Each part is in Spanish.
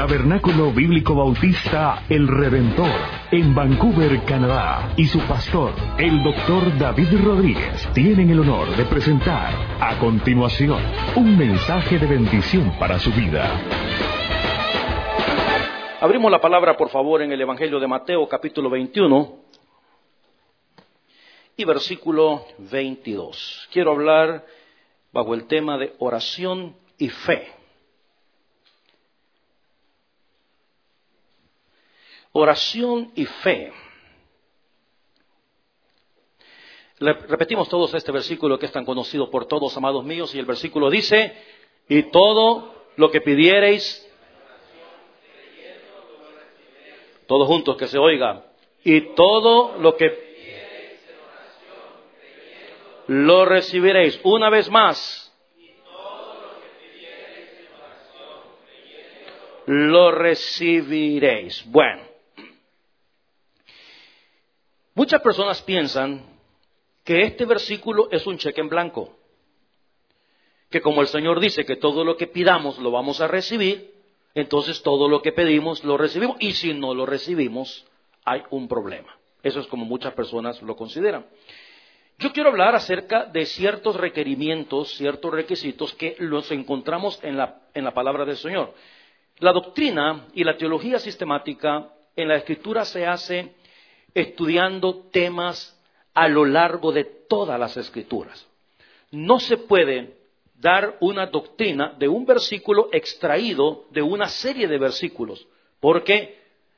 Tabernáculo Bíblico Bautista El Redentor, en Vancouver, Canadá, y su pastor, el Dr. David Rodríguez, tienen el honor de presentar a continuación un mensaje de bendición para su vida. Abrimos la palabra, por favor, en el Evangelio de Mateo, capítulo 21 y versículo 22. Quiero hablar bajo el tema de oración y fe. Oración y fe. Repetimos todos este versículo que es tan conocido por todos, amados míos, y el versículo dice: y todo lo que pidiereis, todos juntos que se oiga, y todo lo que lo recibiréis. Una vez más, lo recibiréis. Bueno, muchas personas piensan que este versículo es un cheque en blanco, que como el Señor dice que todo lo que pidamos lo vamos a recibir, entonces todo lo que pedimos lo recibimos, y si no lo recibimos hay un problema. Eso es como muchas personas lo consideran. Yo quiero hablar acerca de ciertos requerimientos, ciertos requisitos que los encontramos en la palabra del Señor. La doctrina y la teología sistemática en la Escritura se hace estudiando temas a lo largo de todas las Escrituras. No se puede dar una doctrina de un versículo extraído de una serie de versículos, porque,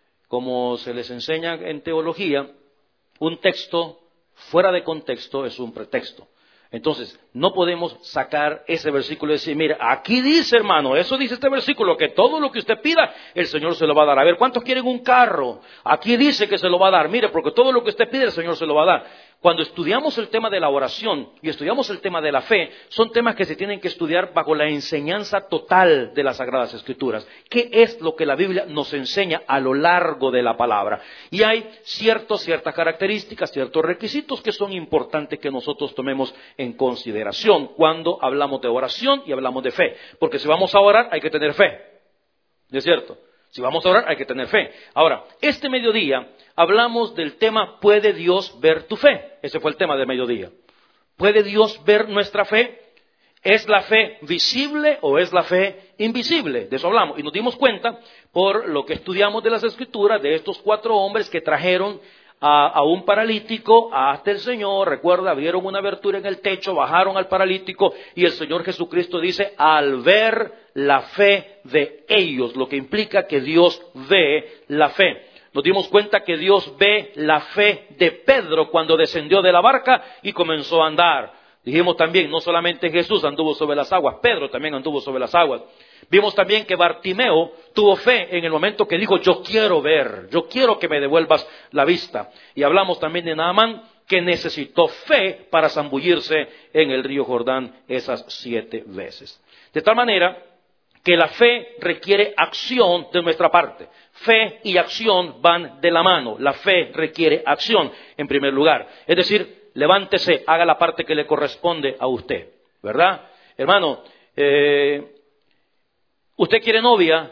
como se les enseña en teología, un texto fuera de contexto es un pretexto. Entonces, no podemos sacar ese versículo y decir: mira, aquí dice, hermano, eso dice este versículo, que todo lo que usted pida, el Señor se lo va a dar. A ver, ¿cuántos quieren un carro? Aquí dice que se lo va a dar. Mire, porque todo lo que usted pide, el Señor se lo va a dar. Cuando estudiamos el tema de la oración y estudiamos el tema de la fe, son temas que se tienen que estudiar bajo la enseñanza total de las Sagradas Escrituras. ¿Qué es lo que la Biblia nos enseña a lo largo de la palabra? Y hay ciertas características, ciertos requisitos que son importantes que nosotros tomemos en consideración cuando hablamos de oración y hablamos de fe. Porque si vamos a orar hay que tener fe, ¿no es cierto? Si vamos a orar hay que tener fe. Ahora, este mediodía hablamos del tema: ¿puede Dios ver tu fe? Ese fue el tema del mediodía. ¿Puede Dios ver nuestra fe? ¿Es la fe visible o es la fe invisible? De eso hablamos. Y nos dimos cuenta, por lo que estudiamos de las Escrituras, de estos 4 hombres que trajeron a un paralítico hasta el Señor. Recuerda, abrieron una abertura en el techo, bajaron al paralítico, y el Señor Jesucristo dice: al ver la fe de ellos, lo que implica que Dios ve la fe. Nos dimos cuenta que Dios ve la fe de Pedro cuando descendió de la barca y comenzó a andar. Dijimos también, no solamente Jesús anduvo sobre las aguas, Pedro también anduvo sobre las aguas. Vimos también que Bartimeo tuvo fe en el momento que dijo: yo quiero ver, yo quiero que me devuelvas la vista. Y hablamos también de Naamán, que necesitó fe para zambullirse en el río Jordán esas 7 veces. De tal manera que la fe requiere acción de nuestra parte. Fe y acción van de la mano. La fe requiere acción en primer lugar. Es decir, levántese, haga la parte que le corresponde a usted, ¿verdad? Hermano, usted quiere novia.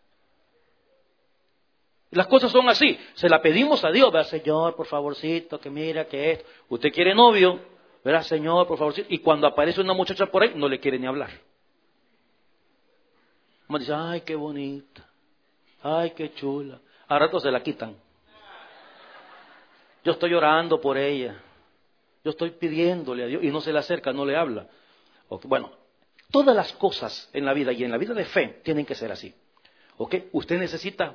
Las cosas son así. Se la pedimos a Dios, ¿verdad? Señor, por favorcito, que mira, que esto. Usted quiere novio, ¿verdad? Señor, por favorcito. Y cuando aparece una muchacha por ahí, no le quiere ni hablar. Como dice: ay, qué bonita. Ay, qué chula. A rato se la quitan. Yo estoy orando por ella. Yo estoy pidiéndole a Dios, y no se le acerca, no le habla. Okay. Bueno, todas las cosas en la vida y en la vida de fe tienen que ser así. ¿Okay? Usted necesita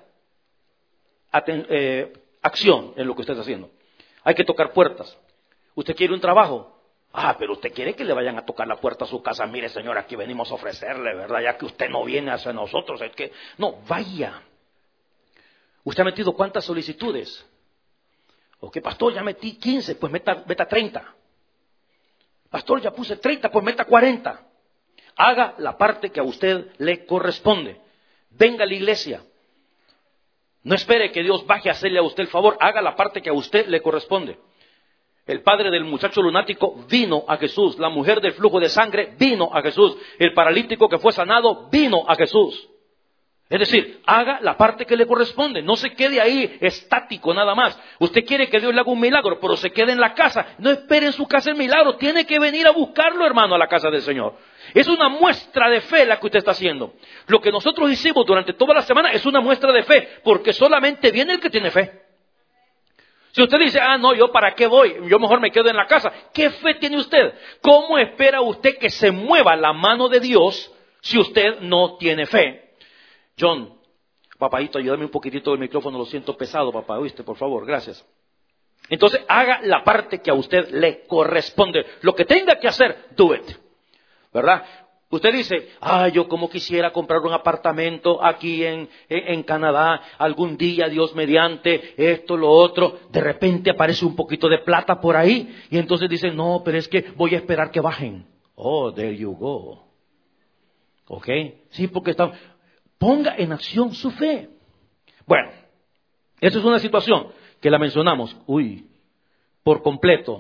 acción en lo que usted está haciendo. Hay que tocar puertas. ¿Usted quiere un trabajo? Pero usted quiere que le vayan a tocar la puerta a su casa. Mire, señor, aquí venimos a ofrecerle, ¿verdad? Ya que usted no viene hacia nosotros, es que... No, vaya. ¿Usted ha metido cuántas solicitudes? Ok, pastor, ya metí 15, pues meta 30. Pastor, ya puse 30, pues meta 40. Haga la parte que a usted le corresponde. Venga a la iglesia. No espere que Dios baje a hacerle a usted el favor. Haga la parte que a usted le corresponde. El padre del muchacho lunático vino a Jesús. La mujer del flujo de sangre vino a Jesús. El paralítico que fue sanado vino a Jesús. Es decir, haga la parte que le corresponde. No se quede ahí estático nada más. Usted quiere que Dios le haga un milagro, pero se quede en la casa. No espere en su casa el milagro. Tiene que venir a buscarlo, hermano, a la casa del Señor. Es una muestra de fe la que usted está haciendo. Lo que nosotros hicimos durante toda la semana es una muestra de fe, porque solamente viene el que tiene fe. Si usted dice, no, yo para qué voy, yo mejor me quedo en la casa. ¿Qué fe tiene usted? ¿Cómo espera usted que se mueva la mano de Dios si usted no tiene fe? John, papadito, ayúdame un poquitito del micrófono, lo siento pesado, papá, ¿oíste? Por favor, gracias. Entonces, haga la parte que a usted le corresponde. Lo que tenga que hacer, do it. ¿Verdad? Usted dice, yo como quisiera comprar un apartamento aquí en Canadá, algún día, Dios mediante, esto, lo otro. De repente aparece un poquito de plata por ahí, y entonces dice, no, pero es que voy a esperar que bajen. Oh, there you go. ¿Ok? Sí, porque está... Ponga en acción su fe. Bueno, esa es una situación que la mencionamos, por completo.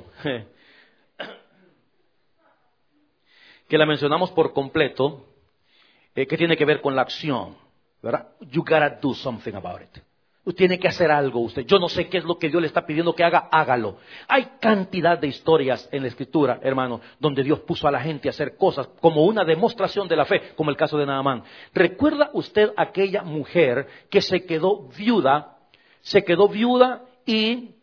Que la mencionamos por completo, que tiene que ver con la acción, ¿verdad? You gotta do something about it. Tiene que hacer algo usted. Yo no sé qué es lo que Dios le está pidiendo que haga, hágalo. Hay cantidad de historias en la Escritura, hermano, donde Dios puso a la gente a hacer cosas como una demostración de la fe, como el caso de Naamán. ¿Recuerda usted aquella mujer que se quedó viuda y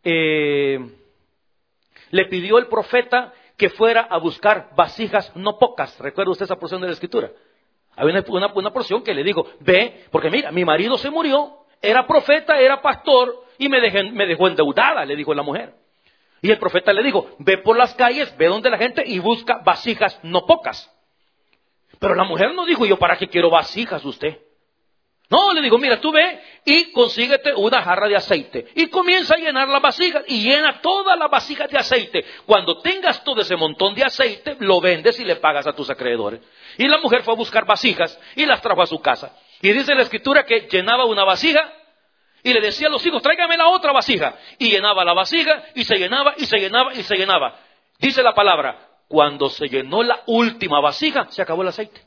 le pidió el profeta que fuera a buscar vasijas no pocas? ¿Recuerda usted esa porción de la Escritura? Había una porción que le digo, ve, porque mira, mi marido se murió, era profeta, era pastor, y me dejó endeudada, le dijo la mujer. Y el profeta le dijo, ve por las calles, ve donde la gente y busca vasijas no pocas. Pero la mujer no dijo, yo para qué quiero vasijas usted. No, le digo, mira, tú ve y consíguete una jarra de aceite. Y comienza a llenar las vasijas y llena todas las vasijas de aceite. Cuando tengas todo ese montón de aceite, lo vendes y le pagas a tus acreedores. Y la mujer fue a buscar vasijas y las trajo a su casa. Y dice la Escritura que llenaba una vasija y le decía a los hijos, tráigame la otra vasija. Y llenaba la vasija y se llenaba y se llenaba y se llenaba. Dice la palabra, cuando se llenó la última vasija, se acabó el aceite.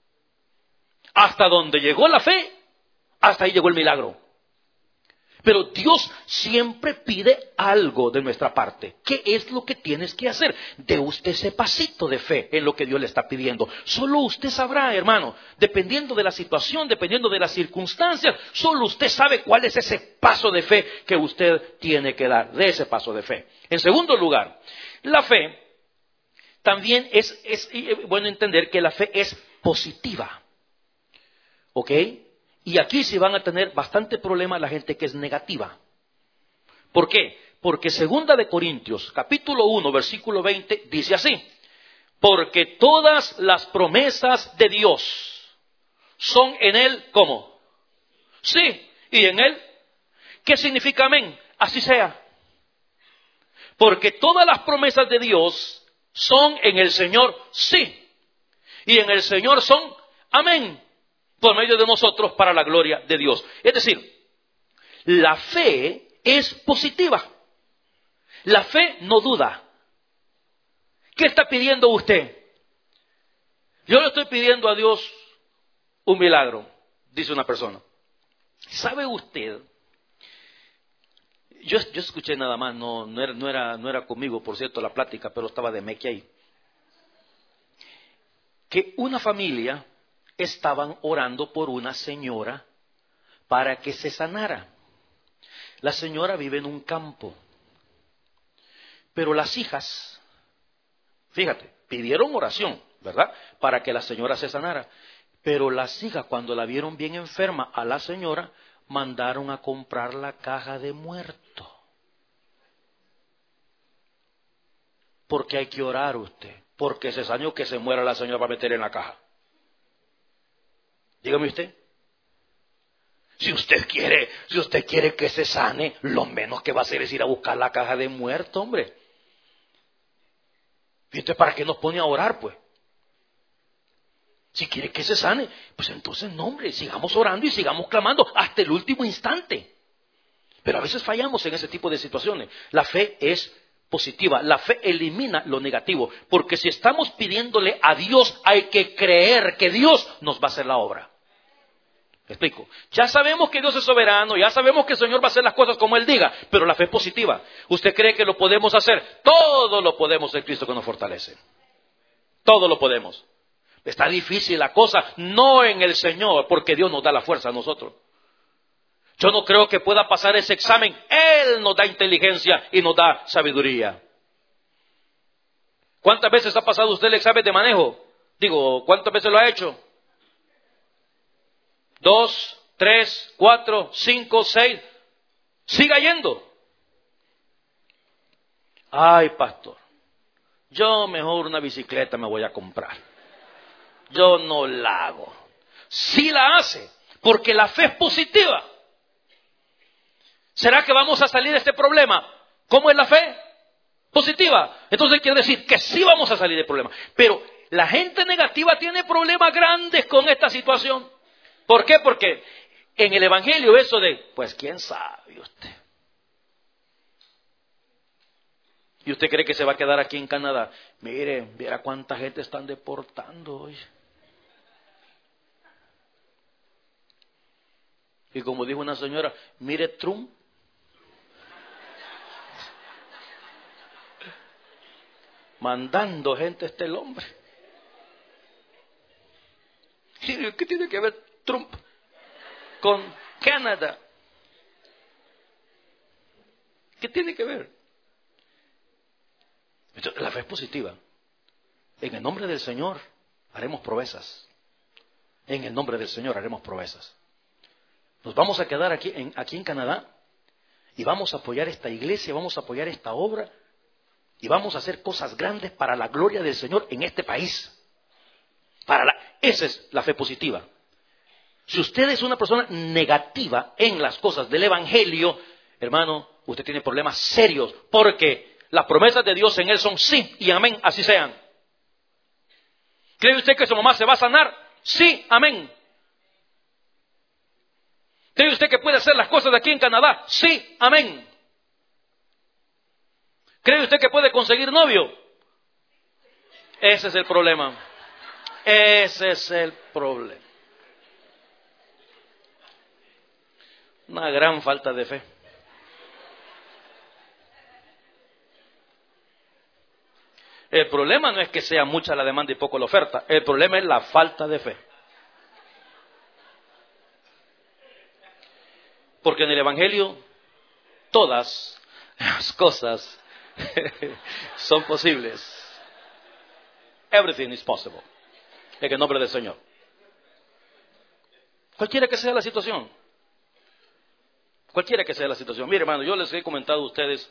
Hasta donde llegó la fe, hasta ahí llegó el milagro. Pero Dios siempre pide algo de nuestra parte. ¿Qué es lo que tienes que hacer? De usted ese pasito de fe en lo que Dios le está pidiendo. Solo usted sabrá, hermano, dependiendo de la situación, dependiendo de las circunstancias, solo usted sabe cuál es ese paso de fe que usted tiene que dar, de ese paso de fe. En segundo lugar, la fe también es bueno entender que la fe es positiva. ¿Ok? Y aquí sí van a tener bastante problema la gente que es negativa. ¿Por qué? Porque 2 de Corintios, capítulo 1, versículo 20, dice así. Porque todas las promesas de Dios son en Él, ¿cómo? Sí, y en Él. ¿Qué significa amén? Así sea. Porque todas las promesas de Dios son en el Señor, sí. Y en el Señor son amén. Por medio de nosotros para la gloria de Dios. Es decir, la fe es positiva. La fe no duda. ¿Qué está pidiendo usted? Yo le estoy pidiendo a Dios un milagro, dice una persona. ¿Sabe usted? Yo escuché nada más, no era conmigo, por cierto, la plática, pero estaba de Meque ahí. Que una familia estaban orando por una señora para que se sanara. La señora vive en un campo, pero las hijas, fíjate, pidieron oración, ¿verdad? Para que la señora se sanara. Pero las hijas, cuando la vieron bien enferma a la señora, mandaron a comprar la caja de muerto. Porque hay que orar usted, porque se saneó, que se muera la señora para meter en la caja. Dígame usted. Si usted quiere que se sane, lo menos que va a hacer es ir a buscar la caja de muerto, hombre. ¿Y usted para qué nos pone a orar, pues? Si quiere que se sane, pues entonces no, hombre, sigamos orando y sigamos clamando hasta el último instante. Pero a veces fallamos en ese tipo de situaciones. La fe es positiva, la fe elimina lo negativo, porque si estamos pidiéndole a Dios, hay que creer que Dios nos va a hacer la obra. ¿Me explico? Ya sabemos que Dios es soberano, ya sabemos que el Señor va a hacer las cosas como Él diga, pero la fe es positiva. ¿Usted cree que lo podemos hacer? Todo lo podemos en Cristo que nos fortalece. Todo lo podemos. Está difícil la cosa, no en el Señor, porque Dios nos da la fuerza a nosotros. Yo no creo que pueda pasar ese examen. Él nos da inteligencia y nos da sabiduría. ¿Cuántas veces ha pasado usted el examen de manejo? Digo, ¿cuántas veces lo ha hecho? 2, 3, 4, 5, 6. Siga yendo. Ay, pastor, yo mejor una bicicleta me voy a comprar. Yo no la hago. Sí la hace, porque la fe es positiva. ¿Será que vamos a salir de este problema? ¿Cómo es la fe? Positiva. Entonces quiere decir que sí vamos a salir del problema. Pero la gente negativa tiene problemas grandes con esta situación. ¿Por qué? Porque en el Evangelio eso de, pues quién sabe usted. ¿Y usted cree que se va a quedar aquí en Canadá? Mire, viera cuánta gente están deportando hoy. Y como dijo una señora, mire Trump. Mandando gente este el hombre. ¿Qué tiene que ver Trump con Canadá? ¿Qué tiene que ver? La fe es positiva. En el nombre del Señor haremos proezas. En el nombre del Señor haremos proezas. Nos vamos a quedar aquí en Canadá y vamos a apoyar esta iglesia, vamos a apoyar esta obra y vamos a hacer cosas grandes para la gloria del Señor en este país. Esa es la fe positiva. Si usted es una persona negativa en las cosas del Evangelio, hermano, usted tiene problemas serios, porque las promesas de Dios en Él son sí y amén, así sean. ¿Cree usted que su mamá se va a sanar? Sí, amén. ¿Cree usted que puede hacer las cosas de aquí en Canadá? Sí, amén. ¿Cree usted que puede conseguir novio? Ese es el problema. Ese es el problema. Una gran falta de fe. El problema no es que sea mucha la demanda y poco la oferta. El problema es la falta de fe. Porque en el Evangelio todas las cosas son posibles. Everything is possible. En el nombre del Señor. Cualquiera que sea la situación. Cualquiera que sea la situación. Mire, hermano, yo les he comentado a ustedes,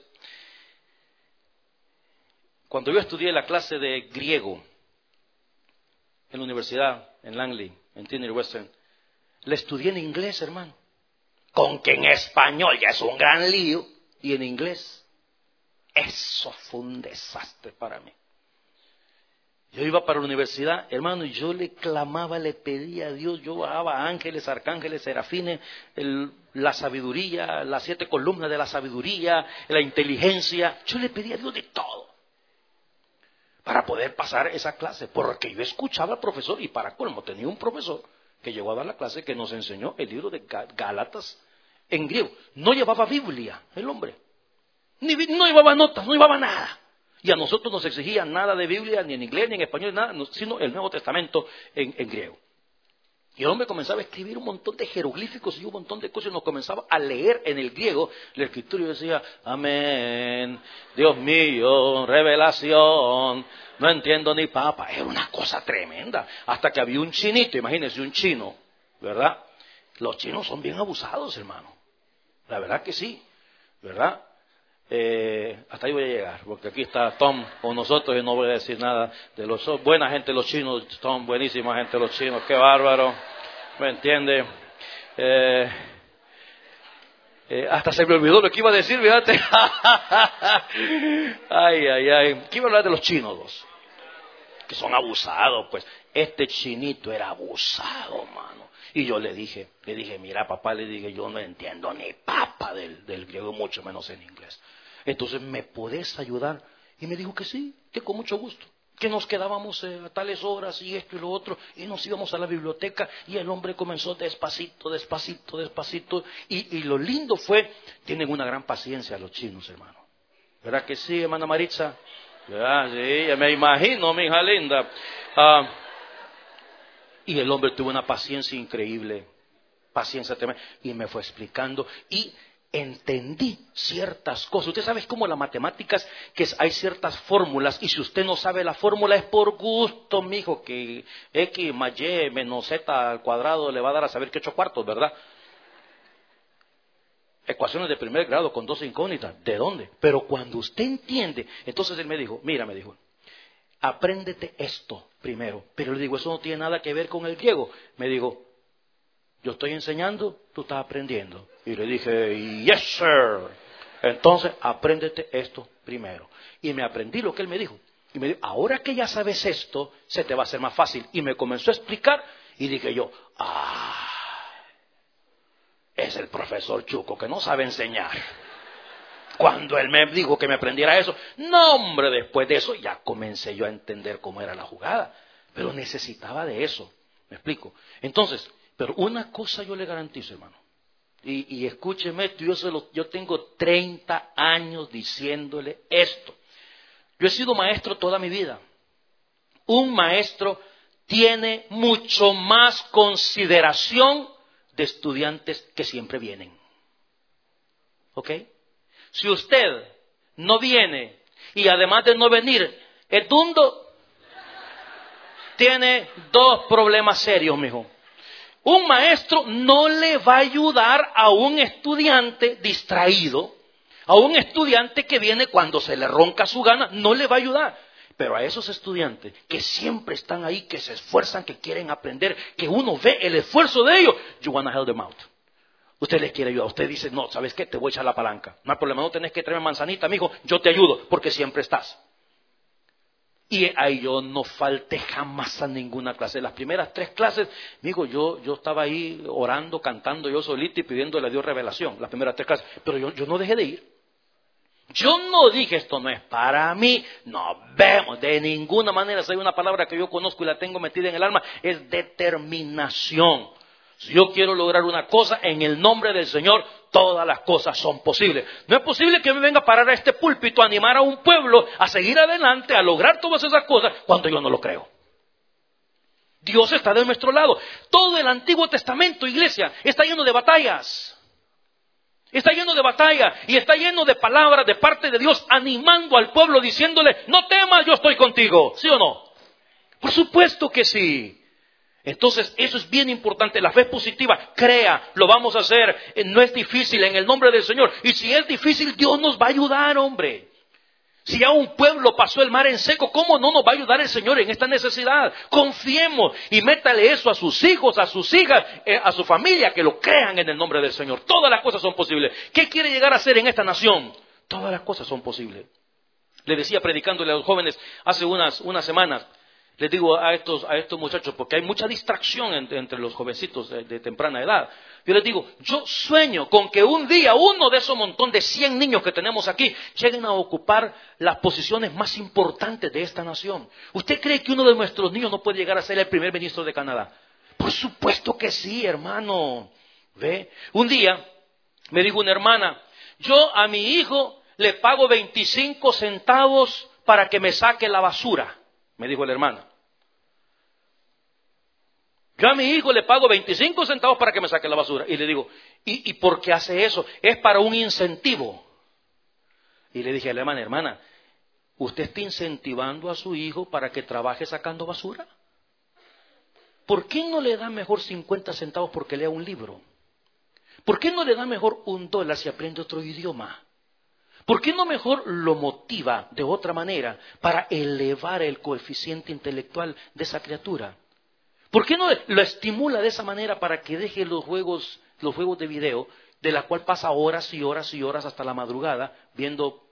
cuando yo estudié la clase de griego en la universidad, en Langley, en Trinity Western, la estudié en inglés, hermano. Con que en español ya es un gran lío, y en inglés, eso fue un desastre para mí. Yo iba para la universidad, hermano, y yo le clamaba, le pedía a Dios, yo bajaba a ángeles, arcángeles, serafines, la sabiduría, las 7 columnas de la sabiduría, la inteligencia. Yo le pedía a Dios de todo para poder pasar esa clase, porque yo escuchaba al profesor, y para colmo tenía un profesor que llegó a dar la clase que nos enseñó el libro de Gálatas en griego. No llevaba Biblia el hombre, no llevaba notas, no llevaba nada. Y a nosotros nos exigían nada de Biblia, ni en inglés, ni en español, nada, sino el Nuevo Testamento en griego. Y el hombre comenzaba a escribir un montón de jeroglíficos y un montón de cosas, y nos comenzaba a leer en el griego la escritura, y yo decía, amén, Dios mío, revelación, no entiendo ni papa. Era una cosa tremenda, hasta que había un chinito, imagínense un chino, ¿verdad? Los chinos son bien abusados, hermano, la verdad que sí, ¿verdad? Hasta ahí voy a llegar, porque aquí está Tom con nosotros y no voy a decir nada de los buena gente los chinos. Tom, buenísima gente los chinos, qué bárbaro, ¿me entiende? Hasta se me olvidó lo que iba a decir, fíjate. Ay, ¿qué iba a hablar de los chinos? Que son abusados, pues. Este chinito era abusado, mano. Y yo le dije, mira papá, le dije, yo no entiendo ni papa del griego, mucho menos en inglés. Entonces, ¿me podés ayudar? Y me dijo que sí, que con mucho gusto. que nos quedábamos a tales horas y esto y lo otro, y nos íbamos a la biblioteca, y el hombre comenzó despacito, y lo lindo fue, tienen una gran paciencia los chinos, hermano. ¿Verdad que sí, hermana Maritza? ¿Verdad? Sí, ya me imagino, mi hija linda. Y el hombre tuvo una paciencia increíble, paciencia tremenda, y me fue explicando, y entendí ciertas cosas. Usted sabe cómo las matemáticas, que hay ciertas fórmulas, y si usted no sabe la fórmula es por gusto, mijo, que X más Y menos Z al cuadrado le va a dar a saber que 8 cuartos, ¿verdad? Ecuaciones de primer grado con 2 incógnitas, ¿de dónde? Pero cuando usted entiende, entonces él me dijo, mira, me dijo, apréndete esto primero. Pero le digo, eso no tiene nada que ver con el griego. Me dijo, yo estoy enseñando, tú estás aprendiendo. Y le dije, yes, sir. Entonces, apréndete esto primero. Y me aprendí lo que él me dijo. Y me dijo, ahora que ya sabes esto, se te va a hacer más fácil. Y me comenzó a explicar, y dije yo, es el profesor Chuco que no sabe enseñar. Cuando él me dijo que me aprendiera eso, no, hombre, después de eso ya comencé yo a entender cómo era la jugada. Pero necesitaba de eso. ¿Me explico? Entonces, pero una cosa yo le garantizo, hermano. Y escúcheme esto, yo tengo 30 años diciéndole esto. Yo he sido maestro toda mi vida. Un maestro tiene mucho más consideración de estudiantes que siempre vienen. ¿Ok? Si usted no viene y además de no venir es dundo, tiene 2 problemas serios, mijo. Un maestro no le va a ayudar a un estudiante distraído, a un estudiante que viene cuando se le ronca su gana, no le va a ayudar. Pero a esos estudiantes que siempre están ahí, que se esfuerzan, que quieren aprender, que uno ve el esfuerzo de ellos, you wanna help them out. Usted les quiere ayudar, usted dice, no, ¿sabes qué? Te voy a echar la palanca. No hay problema, no tenés que traerme manzanita, mijo, yo te ayudo, porque siempre estás. Y ahí yo no falté jamás a ninguna clase. Las primeras 3 clases, amigo, yo estaba ahí orando, cantando yo solito y pidiéndole a Dios revelación. Las primeras 3 clases. Pero yo no dejé de ir. Yo no dije, esto no es para mí. No vemos, de ninguna manera. Si hay una palabra que yo conozco y la tengo metida en el alma, es determinación. Si yo quiero lograr una cosa, en el nombre del Señor, todas las cosas son posibles. No es posible que me venga a parar a este púlpito a animar a un pueblo a seguir adelante, a lograr todas esas cosas, cuando yo no lo creo. Dios está de nuestro lado. Todo el Antiguo Testamento, iglesia, está lleno de batallas. Está lleno de batallas y está lleno de palabras de parte de Dios animando al pueblo, diciéndole, no temas, yo estoy contigo. ¿Sí o no? Por supuesto que sí. Entonces, eso es bien importante, la fe positiva, crea, lo vamos a hacer, no es difícil en el nombre del Señor. Y si es difícil, Dios nos va a ayudar, hombre. Si ya un pueblo pasó el mar en seco, ¿cómo no nos va a ayudar el Señor en esta necesidad? Confiemos y métale eso a sus hijos, a sus hijas, a su familia, que lo crean en el nombre del Señor. Todas las cosas son posibles. ¿Qué quiere llegar a hacer en esta nación? Todas las cosas son posibles. Le decía predicándole a los jóvenes hace unas semanas, les digo a estos muchachos, porque hay mucha distracción entre los jovencitos de temprana edad. Yo les digo, yo sueño con que un día uno de esos montón de 100 niños que tenemos aquí lleguen a ocupar las posiciones más importantes de esta nación. ¿Usted cree que uno de nuestros niños no puede llegar a ser el primer ministro de Canadá? Por supuesto que sí, hermano. ¿Ve? Un día me dijo una hermana, yo a mi hijo le pago 25 centavos para que me saque la basura. Me dijo la hermana. Yo a mi hijo le pago 25 centavos para que me saque la basura. Y le digo, ¿y por qué hace eso? Es para un incentivo. Y le dije a la hermana, ¿usted está incentivando a su hijo para que trabaje sacando basura? ¿Por qué no le da mejor 50 centavos porque lea un libro? ¿Por qué no le da mejor $1 si aprende otro idioma? ¿Por qué no mejor lo motiva de otra manera para elevar el coeficiente intelectual de esa criatura? ¿Por qué no lo estimula de esa manera para que deje los juegos de video, de la cual pasa horas y horas y horas hasta la madrugada viendo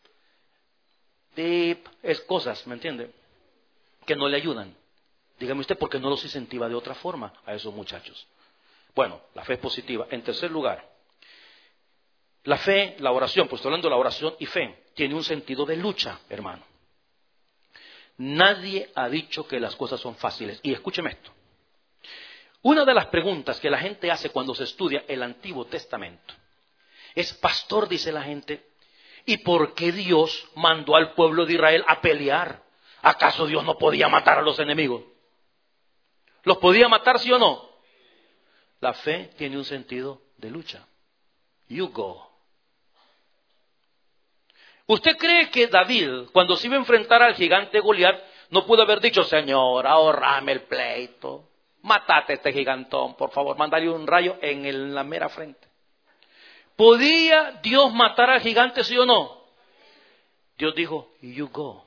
cosas, ¿me entiende? Que no le ayudan. Dígame usted, ¿por qué no los incentiva de otra forma a esos muchachos? Bueno, la fe es positiva. En tercer lugar, la fe, la oración, pues estoy hablando de la oración y fe, tiene un sentido de lucha, hermano. Nadie ha dicho que las cosas son fáciles. Y escúcheme esto. Una de las preguntas que la gente hace cuando se estudia el Antiguo Testamento es, pastor, dice la gente, ¿y por qué Dios mandó al pueblo de Israel a pelear? ¿Acaso Dios no podía matar a los enemigos? ¿Los podía matar, sí o no? La fe tiene un sentido de lucha. You go. ¿Usted cree que David, cuando se iba a enfrentar al gigante Goliat, no pudo haber dicho, Señor, ahorrame el pleito, mátate a este gigantón, por favor, mándale un rayo en la mera frente? ¿Podía Dios matar al gigante, sí o no? Dios dijo, you go.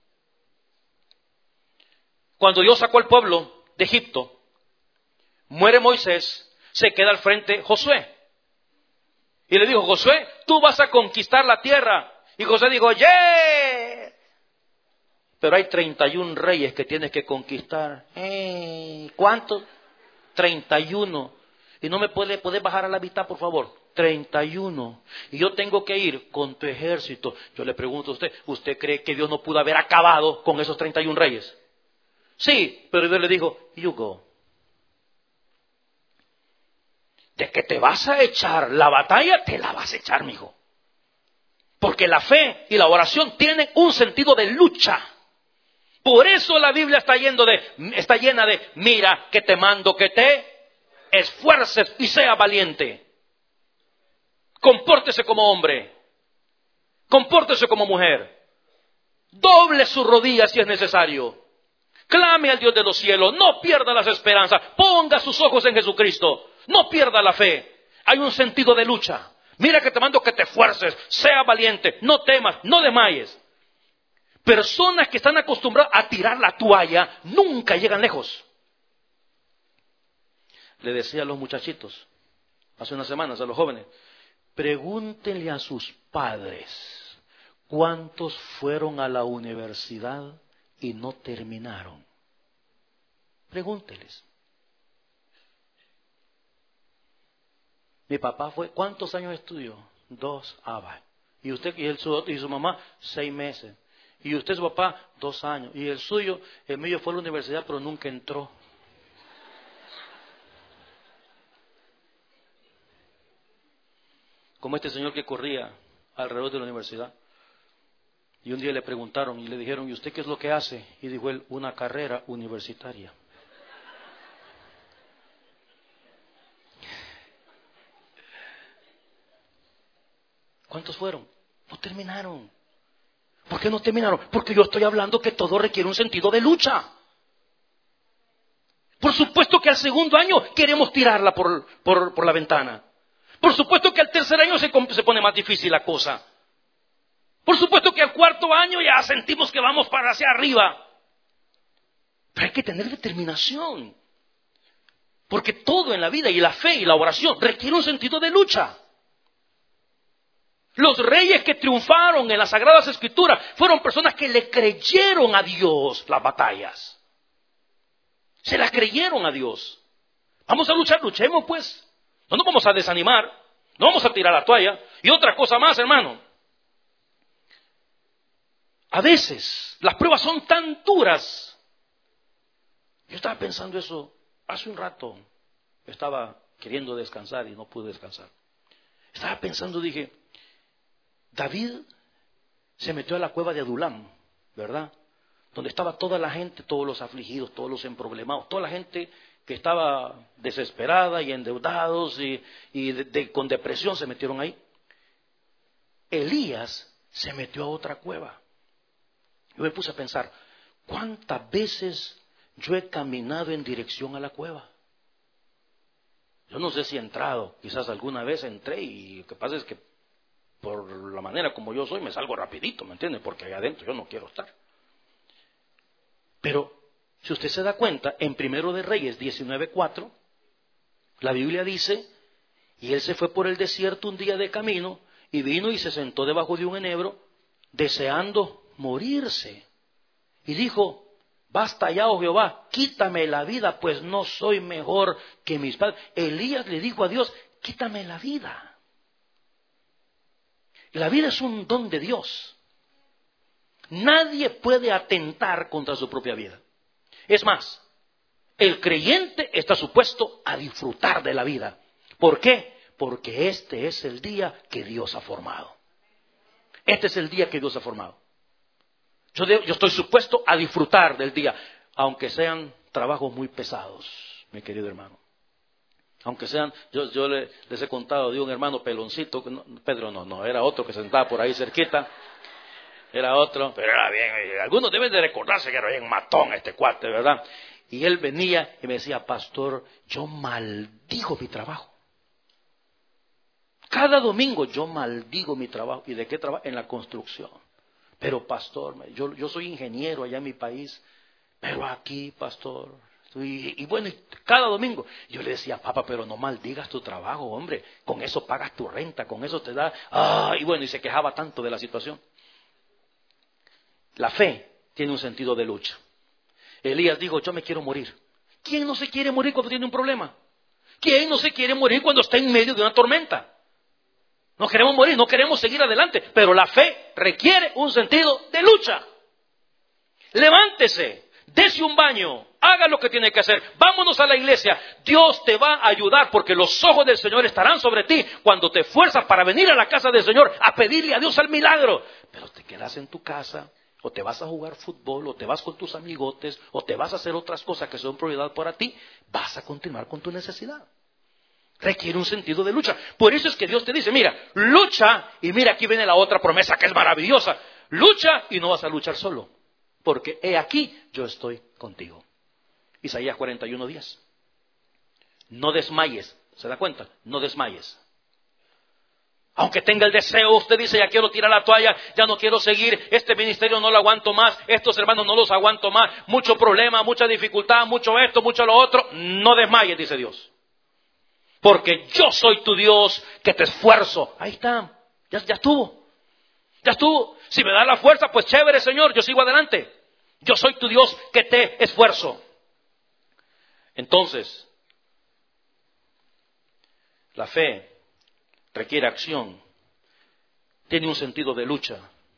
Cuando Dios sacó al pueblo de Egipto, muere Moisés, se queda al frente Josué. Y le dijo, Josué, tú vas a conquistar la tierra. Y Josué dijo, ¡yeah! Pero hay 31 reyes que tienes que conquistar. ¿Cuántos? 31. Y no me puedes bajar a la mitad, por favor. 31. Y yo tengo que ir con tu ejército. Yo le pregunto a usted, ¿usted cree que Dios no pudo haber acabado con esos 31 reyes? Sí, pero Dios le dijo, you go. De que te vas a echar la batalla, te la vas a echar, mijo. Porque la fe y la oración tienen un sentido de lucha. Por eso la Biblia está llena de, mira que te mando que te esfuerces y sea valiente. Compórtese como hombre. Compórtese como mujer. Doble sus rodillas si es necesario. Clame al Dios de los cielos. No pierda las esperanzas. Ponga sus ojos en Jesucristo. No pierda la fe. Hay un sentido de lucha. Mira que te mando que te esfuerces, sea valiente, no temas, no desmayes. Personas que están acostumbradas a tirar la toalla nunca llegan lejos. Le decía a los muchachitos hace unas semanas, a los jóvenes, pregúntenle a sus padres cuántos fueron a la universidad y no terminaron. Pregúnteles. Mi papá fue, ¿cuántos años estudió? 2 años. Y usted y su mamá, 6 meses. Y usted, su papá, 2 años. Y el suyo, el mío fue a la universidad, pero nunca entró. Como este señor que corría alrededor de la universidad. Y un día le preguntaron y le dijeron, ¿y usted qué es lo que hace? Y dijo él, una carrera universitaria. ¿Cuántos fueron? No terminaron. ¿Por qué no terminaron? Porque yo estoy hablando que todo requiere un sentido de lucha. Por supuesto que al segundo año queremos tirarla por la ventana. Por supuesto que al tercer año se pone más difícil la cosa. Por supuesto que al cuarto año ya sentimos que vamos para hacia arriba. Pero hay que tener determinación. Porque todo en la vida y la fe y la oración requiere un sentido de lucha. Los reyes que triunfaron en las Sagradas Escrituras fueron personas que le creyeron a Dios las batallas. Se las creyeron a Dios. Vamos a luchar, luchemos pues. No nos vamos a desanimar, no vamos a tirar la toalla. Y otra cosa más, hermano. A veces las pruebas son tan duras. Yo estaba pensando eso hace un rato. Estaba queriendo descansar y no pude descansar. Estaba pensando, dije, David se metió a la cueva de Adulam, ¿verdad? Donde estaba toda la gente, todos los afligidos, todos los emproblemados, toda la gente que estaba desesperada y endeudados y con depresión se metieron ahí. Elías se metió a otra cueva. Yo me puse a pensar, ¿cuántas veces yo he caminado en dirección a la cueva? Yo no sé si he entrado, quizás alguna vez entré y lo que pasa es que por la manera como yo soy me salgo rapidito, ¿me entiende? Porque allá adentro yo no quiero estar. Pero si usted se da cuenta, en Primero de Reyes 19:4, la Biblia dice, y él se fue por el desierto un día de camino y vino y se sentó debajo de un enebro deseando morirse. Y dijo, basta ya, oh Jehová, quítame la vida, pues no soy mejor que mis padres. Elías le dijo a Dios, quítame la vida. La vida es un don de Dios. Nadie puede atentar contra su propia vida. Es más, el creyente está supuesto a disfrutar de la vida. ¿Por qué? Porque este es el día que Dios ha formado. Este es el día que Dios ha formado. Yo estoy supuesto a disfrutar del día, aunque sean trabajos muy pesados, mi querido hermano. Aunque sean, yo les he contado de un hermano peloncito, Pedro no, era otro que se sentaba por ahí cerquita. Era otro, pero era bien, algunos deben de recordarse que era bien matón este cuate, ¿verdad? Y él venía y me decía, pastor, yo maldigo mi trabajo. Cada domingo yo maldigo mi trabajo. ¿Y de qué trabajo? En la construcción. Pero pastor, yo soy ingeniero allá en mi país, pero aquí, pastor. Y bueno, cada domingo yo le decía, papá, pero no maldigas tu trabajo, hombre. Con eso pagas tu renta, con eso te da... y bueno, y se quejaba tanto de la situación. La fe tiene un sentido de lucha. Elías dijo, yo me quiero morir. ¿Quién no se quiere morir cuando tiene un problema? ¿Quién no se quiere morir cuando está en medio de una tormenta? No queremos morir, no queremos seguir adelante, pero la fe requiere un sentido de lucha. Levántese, dése un baño, haga lo que tiene que hacer, vámonos a la iglesia. Dios te va a ayudar porque los ojos del Señor estarán sobre ti cuando te esfuerzas para venir a la casa del Señor a pedirle a Dios el milagro. Pero te quedas en tu casa, o te vas a jugar fútbol, o te vas con tus amigotes, o te vas a hacer otras cosas que son prioridad para ti, vas a continuar con tu necesidad. Requiere un sentido de lucha. Por eso es que Dios te dice, mira, lucha, y mira, aquí viene la otra promesa que es maravillosa. Lucha y no vas a luchar solo, porque he aquí, yo estoy contigo. Isaías 41:10. No desmayes, ¿se da cuenta? No desmayes. Aunque tenga el deseo, usted dice, ya quiero tirar la toalla, ya no quiero seguir, este ministerio no lo aguanto más, estos hermanos no los aguanto más, mucho problema, mucha dificultad, mucho esto, mucho lo otro. No desmayes, dice Dios. Porque yo soy tu Dios que te esfuerzo. Ahí está, ya estuvo. Ya estuvo. Si me da la fuerza, pues chévere, Señor, yo sigo adelante. Yo soy tu Dios que te esfuerzo. Entonces, la fe requiere acción. Tiene un sentido de lucha.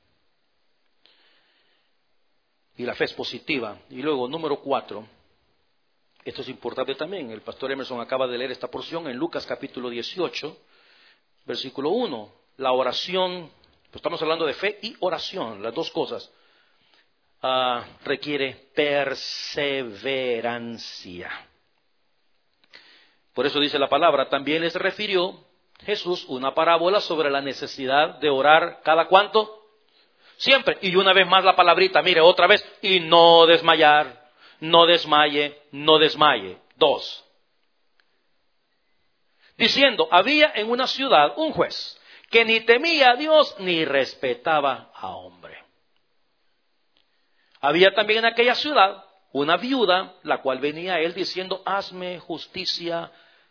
Y la fe es positiva. Y luego, número 4. Esto es importante también. El pastor Emerson acaba de leer esta porción en Lucas capítulo 18, versículo 1. La oración, pues estamos hablando de fe y oración, las dos cosas. Requiere perseverancia. Por eso dice la palabra, también les refirió Jesús una parábola sobre la necesidad de orar cada cuánto. Siempre. Y una vez más la palabrita, mire, otra vez, y no desmayar. No desmaye, no desmaye. 2. Diciendo, había en una ciudad un juez que ni temía a Dios ni respetaba a hombre. Había también en aquella ciudad una viuda, la cual venía a él diciendo, hazme justicia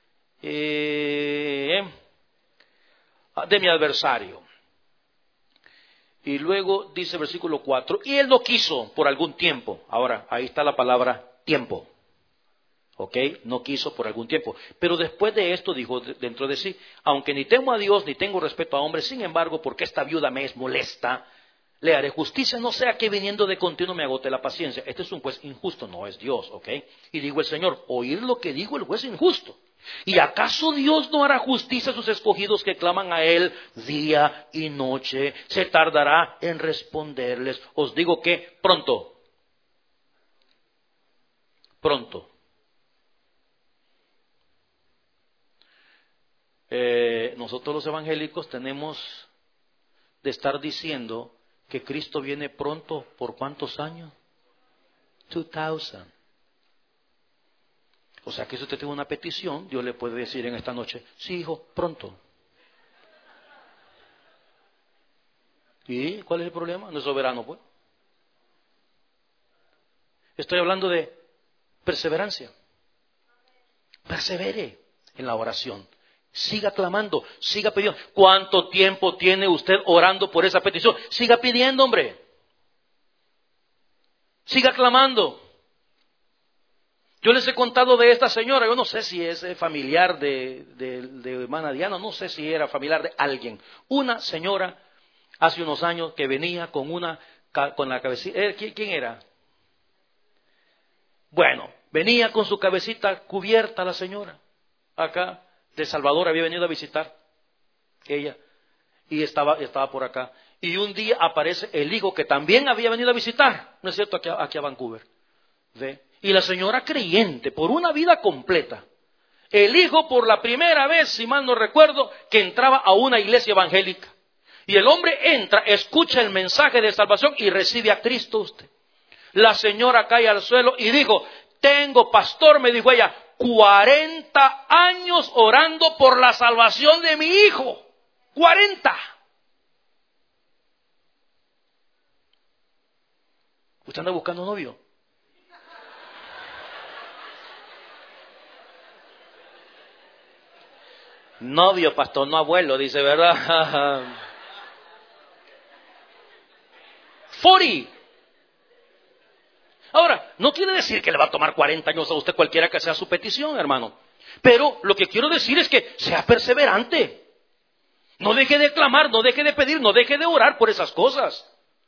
de mi adversario. Y luego dice versículo 4, y él no quiso por algún tiempo. Ahora, ahí está la palabra tiempo. ¿Ok? No quiso por algún tiempo. Pero después de esto dijo dentro de sí, aunque ni temo a Dios ni tengo respeto a hombres, sin embargo, porque esta viuda me es molesta, le haré justicia, no sea que viniendo de continuo me agote la paciencia. Este es un juez injusto, no es Dios. ¿Ok? Y digo el Señor, oír lo que dijo el juez injusto. ¿Y acaso Dios no hará justicia a sus escogidos que claman a Él día y noche? Se tardará en responderles. Os digo que pronto. Pronto. Nosotros los evangélicos tenemos de estar diciendo que Cristo viene pronto. ¿Por cuántos años? 2000. O sea que si usted tiene una petición, Dios le puede decir en esta noche, sí, hijo, pronto. ¿Y cuál es el problema? No es soberano, pues. Estoy hablando de perseverancia. Persevere en la oración. Siga clamando, siga pidiendo. ¿Cuánto tiempo tiene usted orando por esa petición? Siga pidiendo, hombre. Siga clamando. Yo les he contado de esta señora, yo no sé si es familiar de hermana Diana, no sé si era familiar de alguien. Una señora hace unos años que venía con una con la cabecita. ¿Quién era? Bueno, venía con su cabecita cubierta la señora. Acá, de Salvador, había venido a visitar ella. Y estaba por acá. Y un día aparece el hijo que también había venido a visitar, ¿no es cierto?, aquí a Vancouver. ¿Ve? Y la señora creyente, por una vida completa. El hijo por la primera vez, si mal no recuerdo, que entraba a una iglesia evangélica. Y el hombre entra, escucha el mensaje de salvación y recibe a Cristo usted. La señora cae al suelo y dijo, tengo, pastor, me dijo ella, 40 años orando por la salvación de mi hijo. 40. ¿Usted anda buscando novio? Novio, pastor, no abuelo, dice, ¿verdad? 40. Ahora, no quiere decir que le va a tomar 40 años a usted cualquiera que sea su petición, hermano. Pero lo que quiero decir es que sea perseverante. No deje de clamar, no deje de pedir, no deje de orar por esas cosas.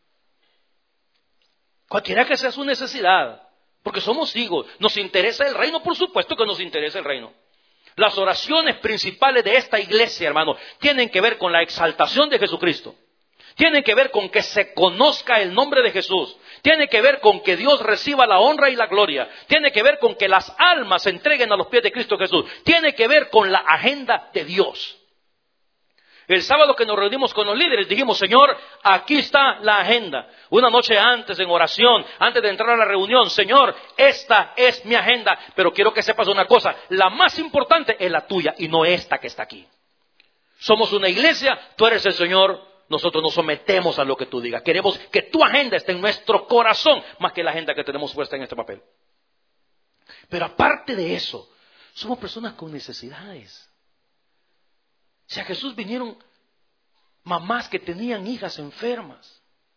Cualquiera que sea su necesidad. Porque somos hijos. ¿Nos interesa el reino? Por supuesto que nos interesa el reino. Las oraciones principales de esta iglesia, hermano, tienen que ver con la exaltación de Jesucristo. Tienen que ver con que se conozca el nombre de Jesús. Tiene que ver con que Dios reciba la honra y la gloria. Tiene que ver con que las almas se entreguen a los pies de Cristo Jesús. Tiene que ver con la agenda de Dios. El sábado que nos reunimos con los líderes dijimos, Señor, aquí está la agenda. Una noche antes en oración, antes de entrar a la reunión, Señor, esta es mi agenda. Pero quiero que sepas una cosa, la más importante es la tuya y no esta que está aquí. Somos una iglesia, tú eres el Señor, nosotros nos sometemos a lo que tú digas. Queremos que tu agenda esté en nuestro corazón, más que la agenda que tenemos puesta en este papel. Pero aparte de eso, somos personas con necesidades. Si a Jesús vinieron mamás que tenían hijas enfermas.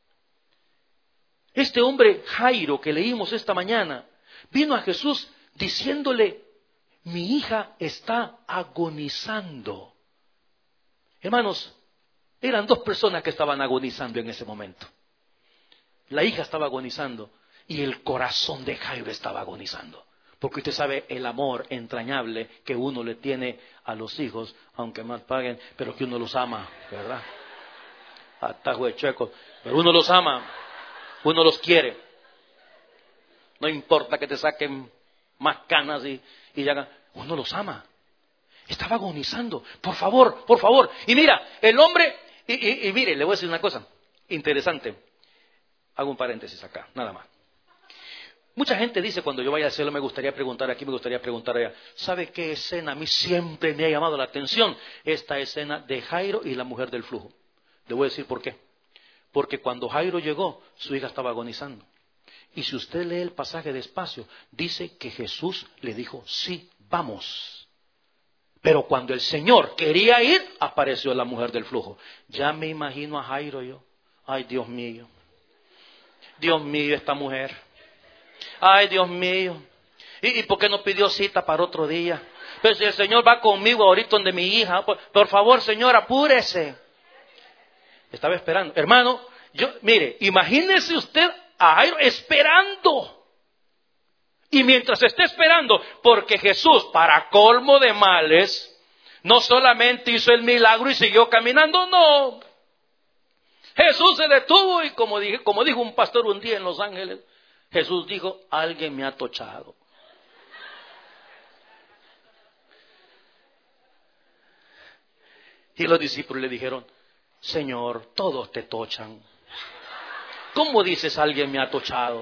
Este hombre Jairo que leímos esta mañana, vino a Jesús diciéndole, mi hija está agonizando. Hermanos, eran dos personas que estaban agonizando en ese momento. La hija estaba agonizando y el corazón de Jairo estaba agonizando. Porque usted sabe el amor entrañable que uno le tiene a los hijos, aunque más paguen, pero que uno los ama, ¿verdad? Atajo de chueco, pero uno los ama, uno los quiere. No importa que te saquen más canas y ya, uno los ama. Estaba agonizando, por favor. Y mira, el hombre, y mire, le voy a decir una cosa interesante. Hago un paréntesis acá, nada más. Mucha gente dice, cuando yo vaya al cielo me gustaría preguntar aquí, me gustaría preguntar allá. ¿Sabe qué escena a mí siempre me ha llamado la atención? Esta escena de Jairo y la mujer del flujo. Le voy a decir por qué. Porque cuando Jairo llegó, su hija estaba agonizando. Y si usted lee el pasaje despacio, dice que Jesús le dijo, sí, vamos. Pero cuando el Señor quería ir, apareció la mujer del flujo. Ya me imagino a Jairo yo. Ay, Dios mío, esta mujer. Ay, Dios mío. ¿Y por qué no pidió cita para otro día? Pero si el Señor va conmigo ahorita donde mi hija, por favor, Señor, apúrese. Estaba esperando. Hermano, mire, imagínese usted a Jairo esperando. Y mientras esté esperando, porque Jesús, para colmo de males, no solamente hizo el milagro y siguió caminando, no. Jesús se detuvo y como dijo un pastor un día en Los Ángeles, Jesús dijo, alguien me ha tochado. Y los discípulos le dijeron, Señor, todos te tochan. ¿Cómo dices alguien me ha tochado?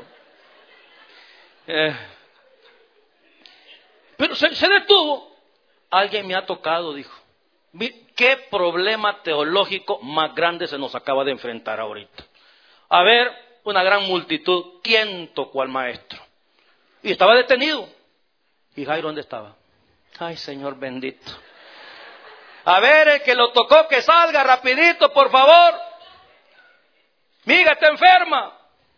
Pero se detuvo. Alguien me ha tocado, dijo. ¿Qué problema teológico más grande se nos acaba de enfrentar ahorita? A ver, una gran multitud, ¿quién tocó al maestro? Y estaba detenido. ¿Y Jairo dónde estaba? Ay, Señor bendito. A ver, el que lo tocó, que salga rapidito, por favor. Mi hija está enferma.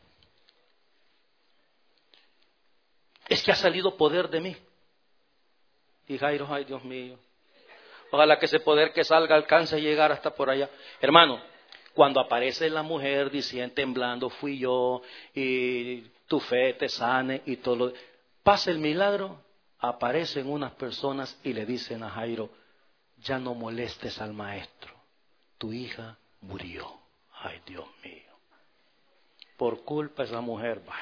Es que ha salido poder de mí. Y Jairo, ay, Dios mío. Ojalá que ese poder que salga alcance a llegar hasta por allá. Hermano, Cuando aparece la mujer diciendo, temblando, fui yo, y tu fe te sane, y todo lo... Pasa el milagro, aparecen unas personas y le dicen a Jairo, ya no molestes al maestro, tu hija murió. Ay, Dios mío. Por culpa de esa mujer, vaya.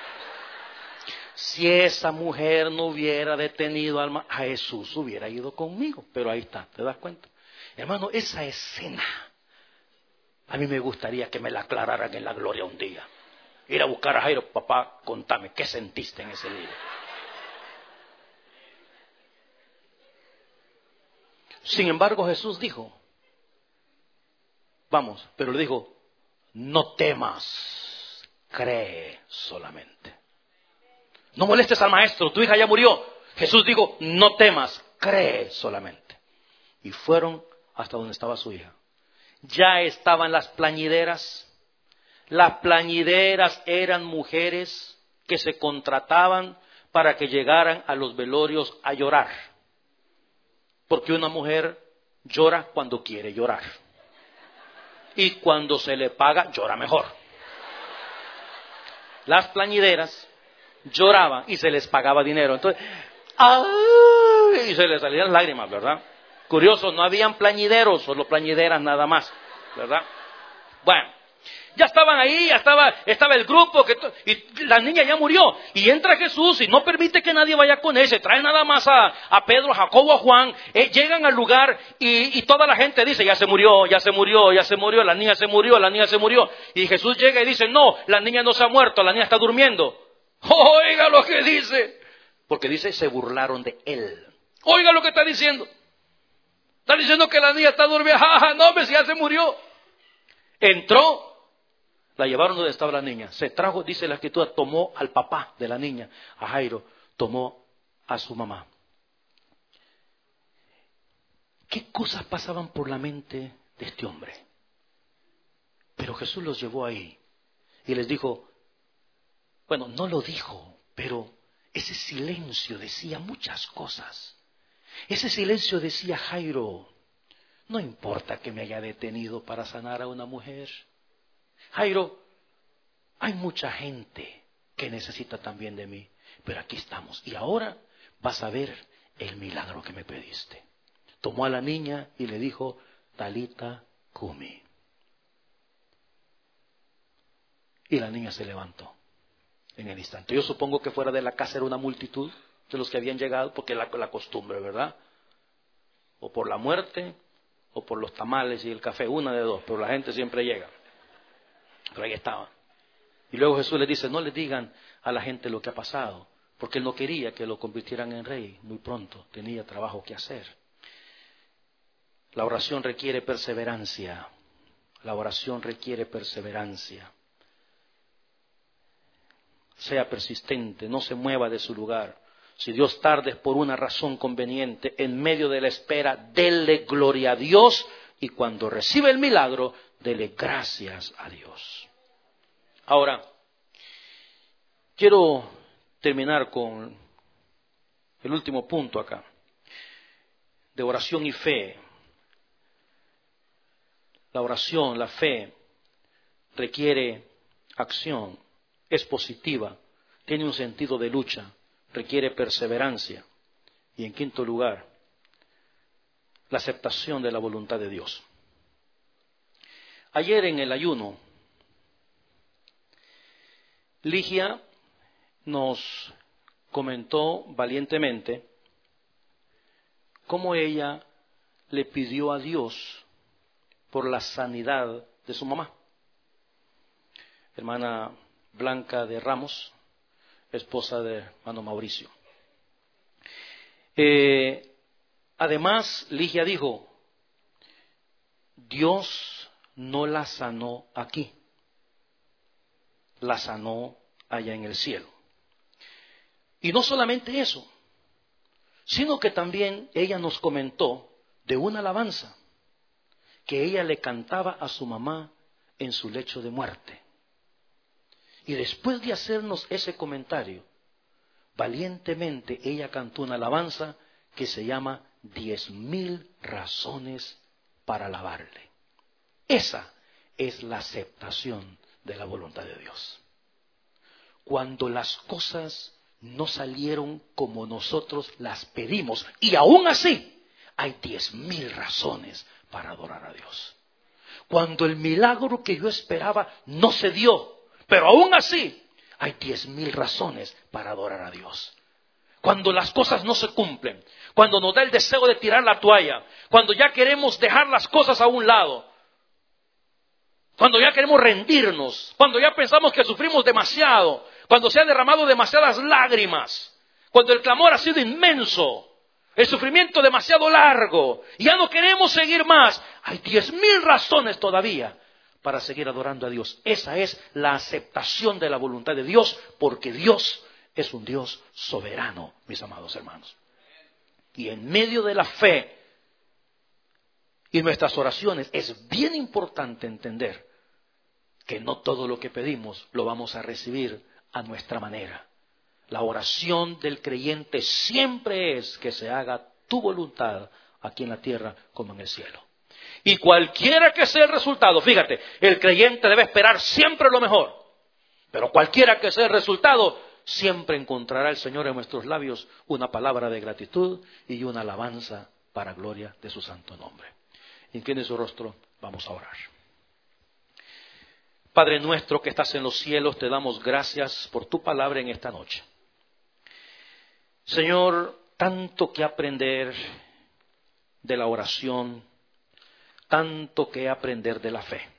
Si esa mujer no hubiera detenido a Jesús, hubiera ido conmigo. Pero ahí está, ¿te das cuenta? Hermano, esa escena, a mí me gustaría que me la aclararan en la gloria un día. Ir a buscar a Jairo, papá, contame, ¿qué sentiste en ese día? Sin embargo, Jesús dijo, vamos, pero le dijo, no temas, cree solamente. No molestes al maestro, tu hija ya murió. Jesús dijo, no temas, cree solamente. Y fueron hasta donde estaba su hija. Ya estaban las plañideras. Las plañideras eran mujeres que se contrataban para que llegaran a los velorios a llorar. Porque una mujer llora cuando quiere llorar. Y cuando se le paga, llora mejor. Las plañideras lloraban y se les pagaba dinero. Entonces, ¡ay! Y se les salían lágrimas, ¿verdad? Curioso, no habían plañideros, solo plañideras nada más, ¿verdad? Bueno, ya estaban ahí, ya estaba el grupo, y la niña ya murió. Y entra Jesús y no permite que nadie vaya con él. Se trae nada más a Pedro, a Jacobo, a Juan. Llegan al lugar y toda la gente dice, ya se murió, ya se murió, ya se murió, la niña se murió, la niña se murió. Y Jesús llega y dice, no, la niña no se ha muerto, la niña está durmiendo. Oiga lo que dice. Porque dice, se burlaron de él. Oiga lo que está diciendo. Está diciendo que la niña está durmiendo. Ja, ja, no, si ya se murió. Entró, la llevaron donde estaba la niña. Se trajo, dice la escritura, tomó al papá de la niña, a Jairo, tomó a su mamá. ¿Qué cosas pasaban por la mente de este hombre? Pero Jesús los llevó ahí y les dijo, bueno, no lo dijo, pero ese silencio decía muchas cosas. Ese silencio decía, Jairo, no importa que me haya detenido para sanar a una mujer. Jairo, hay mucha gente que necesita también de mí, pero aquí estamos. Y ahora vas a ver el milagro que me pediste. Tomó a la niña y le dijo, Talita cumi. Y la niña se levantó en el instante. Yo supongo que fuera de la casa era una multitud de los que habían llegado, porque la costumbre, ¿verdad? O por la muerte, o por los tamales y el café, una de dos, pero la gente siempre llega. Pero ahí estaba. Y luego Jesús les dice, no le digan a la gente lo que ha pasado, porque él no quería que lo convirtieran en rey muy pronto, tenía trabajo que hacer. La oración requiere perseverancia. La oración requiere perseverancia. Sea persistente, no se mueva de su lugar. Si Dios tarde por una razón conveniente, en medio de la espera, dele gloria a Dios y cuando recibe el milagro, dele gracias a Dios. Ahora, quiero terminar con el último punto acá, de oración y fe. La oración, la fe, requiere acción, es positiva, tiene un sentido de lucha, requiere perseverancia. Y en quinto lugar, la aceptación de la voluntad de Dios. Ayer en el ayuno, Ligia nos comentó valientemente cómo ella le pidió a Dios por la sanidad de su mamá. Hermana Blanca de Ramos, esposa de hermano Mauricio. Además, Ligia dijo, Dios no la sanó aquí, la sanó allá en el cielo. Y no solamente eso, sino que también ella nos comentó de una alabanza que ella le cantaba a su mamá en su lecho de muerte. Y después de hacernos ese comentario, valientemente ella cantó una alabanza que se llama 10,000 razones para alabarle. Esa es la aceptación de la voluntad de Dios. Cuando las cosas no salieron como nosotros las pedimos, y aún así hay 10,000 razones para adorar a Dios. Cuando el milagro que yo esperaba no se dio, pero aún así hay 10,000 razones para adorar a Dios. Cuando las cosas no se cumplen, cuando nos da el deseo de tirar la toalla, cuando ya queremos dejar las cosas a un lado, cuando ya queremos rendirnos, cuando ya pensamos que sufrimos demasiado, cuando se han derramado demasiadas lágrimas, cuando el clamor ha sido inmenso, el sufrimiento demasiado largo, y ya no queremos seguir más, hay 10,000 razones todavía para seguir adorando a Dios. Esa es la aceptación de la voluntad de Dios, porque Dios es un Dios soberano, mis amados hermanos. Y en medio de la fe y nuestras oraciones es bien importante entender que no todo lo que pedimos lo vamos a recibir a nuestra manera. La oración del creyente siempre es que se haga tu voluntad aquí en la tierra como en el cielo. Y cualquiera que sea el resultado, fíjate, el creyente debe esperar siempre lo mejor. Pero cualquiera que sea el resultado, siempre encontrará el Señor en nuestros labios una palabra de gratitud y una alabanza para gloria de su santo nombre. Incline su rostro, vamos a orar. Padre nuestro que estás en los cielos, te damos gracias por tu palabra en esta noche. Señor, tanto que aprender de la oración, tanto que aprender de la fe.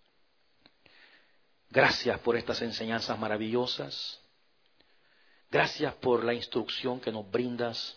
Gracias por estas enseñanzas maravillosas. Gracias por la instrucción que nos brindas.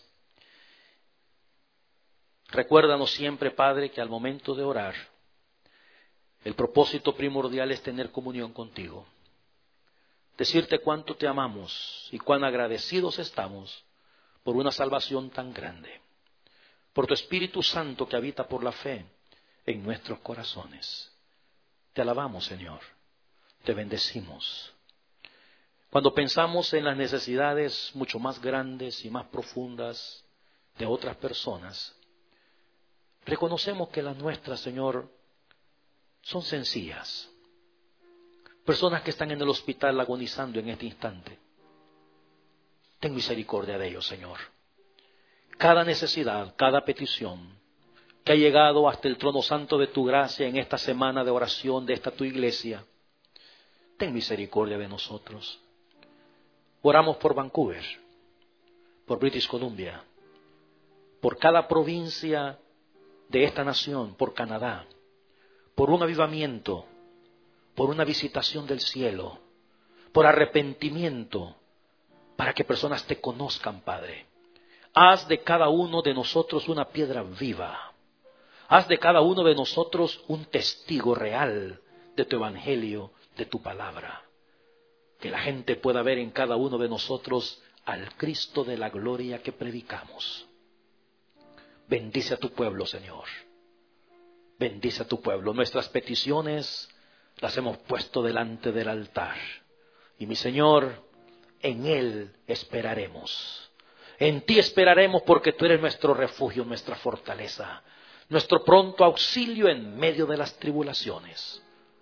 Recuérdanos siempre, Padre, que al momento de orar, el propósito primordial es tener comunión contigo. Decirte cuánto te amamos y cuán agradecidos estamos por una salvación tan grande. Por tu Espíritu Santo que habita por la fe en nuestros corazones. Te alabamos, Señor. Te bendecimos. Cuando pensamos en las necesidades mucho más grandes y más profundas de otras personas, reconocemos que las nuestras, Señor, son sencillas. Personas que están en el hospital agonizando en este instante. Ten misericordia de ellos, Señor. Cada necesidad, cada petición que ha llegado hasta el trono santo de tu gracia en esta semana de oración de esta tu iglesia, ten misericordia de nosotros. Oramos por Vancouver, por British Columbia, por cada provincia de esta nación, por Canadá, por un avivamiento, por una visitación del cielo, por arrepentimiento, para que personas te conozcan, Padre. Haz de cada uno de nosotros una piedra viva. Haz de cada uno de nosotros un testigo real de tu evangelio, de tu palabra. Que la gente pueda ver en cada uno de nosotros al Cristo de la gloria que predicamos. Bendice a tu pueblo, Señor. Bendice a tu pueblo. Nuestras peticiones las hemos puesto delante del altar. Y mi Señor, en Él esperaremos. En ti esperaremos porque tú eres nuestro refugio, nuestra fortaleza, nuestro pronto auxilio en medio de las tribulaciones.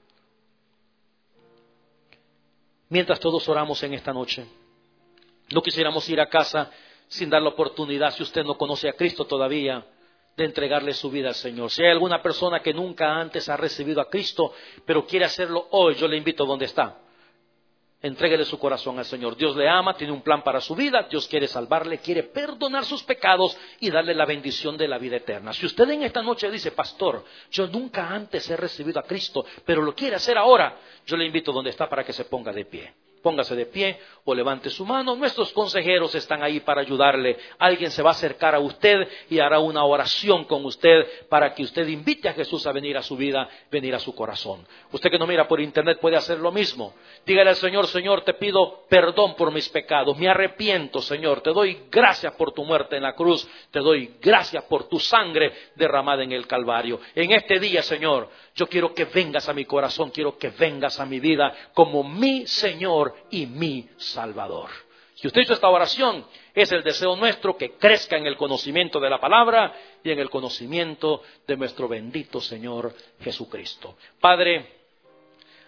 Mientras todos oramos en esta noche, no quisiéramos ir a casa sin dar la oportunidad, si usted no conoce a Cristo todavía, de entregarle su vida al Señor. Si hay alguna persona que nunca antes ha recibido a Cristo, pero quiere hacerlo hoy, yo le invito donde está. Entréguele su corazón al Señor. Dios le ama, tiene un plan para su vida, Dios quiere salvarle, quiere perdonar sus pecados y darle la bendición de la vida eterna. Si usted en esta noche dice, pastor, yo nunca antes he recibido a Cristo, pero lo quiere hacer ahora, yo le invito donde está para que se ponga de pie. Póngase de pie o levante su mano. Nuestros consejeros están ahí para ayudarle. Alguien se va a acercar a usted y hará una oración con usted para que usted invite a Jesús a venir a su vida, venir a su corazón. Usted que no mira por internet puede hacer lo mismo. Dígale al Señor, Señor, te pido perdón por mis pecados. Me arrepiento, Señor. Te doy gracias por tu muerte en la cruz. Te doy gracias por tu sangre derramada en el Calvario. En este día, Señor, yo quiero que vengas a mi corazón. Quiero que vengas a mi vida como mi Señor y mi Salvador. Si usted hizo esta oración, es el deseo nuestro que crezca en el conocimiento de la palabra y en el conocimiento de nuestro bendito Señor Jesucristo. Padre,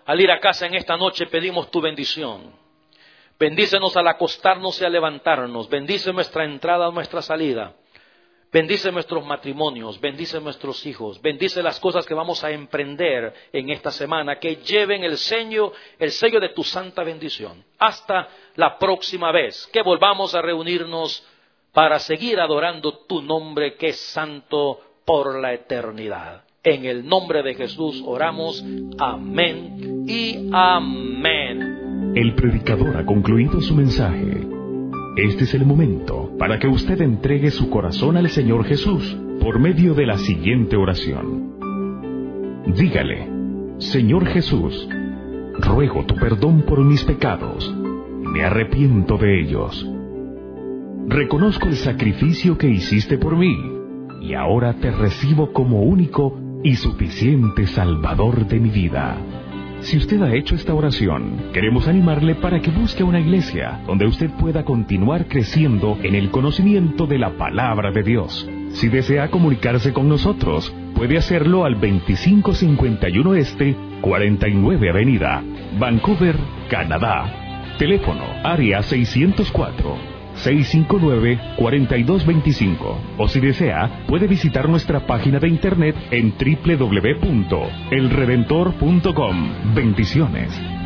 Al ir a casa en esta noche pedimos tu bendición. Bendícenos al acostarnos y al levantarnos. Bendice nuestra entrada, nuestra salida. Bendice nuestros matrimonios, bendice nuestros hijos, bendice las cosas que vamos a emprender en esta semana, que lleven el sello de tu santa bendición. Hasta la próxima vez que volvamos a reunirnos para seguir adorando tu nombre que es santo por la eternidad. En el nombre de Jesús oramos. Amén y amén. El predicador ha concluido su mensaje. Este es el momento para que usted entregue su corazón al Señor Jesús por medio de la siguiente oración. Dígale: Señor Jesús, ruego tu perdón por mis pecados. Me arrepiento de ellos. Reconozco el sacrificio que hiciste por mí y ahora te recibo como único y suficiente Salvador de mi vida. Si usted ha hecho esta oración, queremos animarle para que busque una iglesia donde usted pueda continuar creciendo en el conocimiento de la palabra de Dios. Si desea comunicarse con nosotros, puede hacerlo al 2551 Este, 49 Avenida, Vancouver, Canadá. Teléfono, área 604-659-4225. O si desea, puede visitar nuestra página de internet en www.elredentor.com. Bendiciones.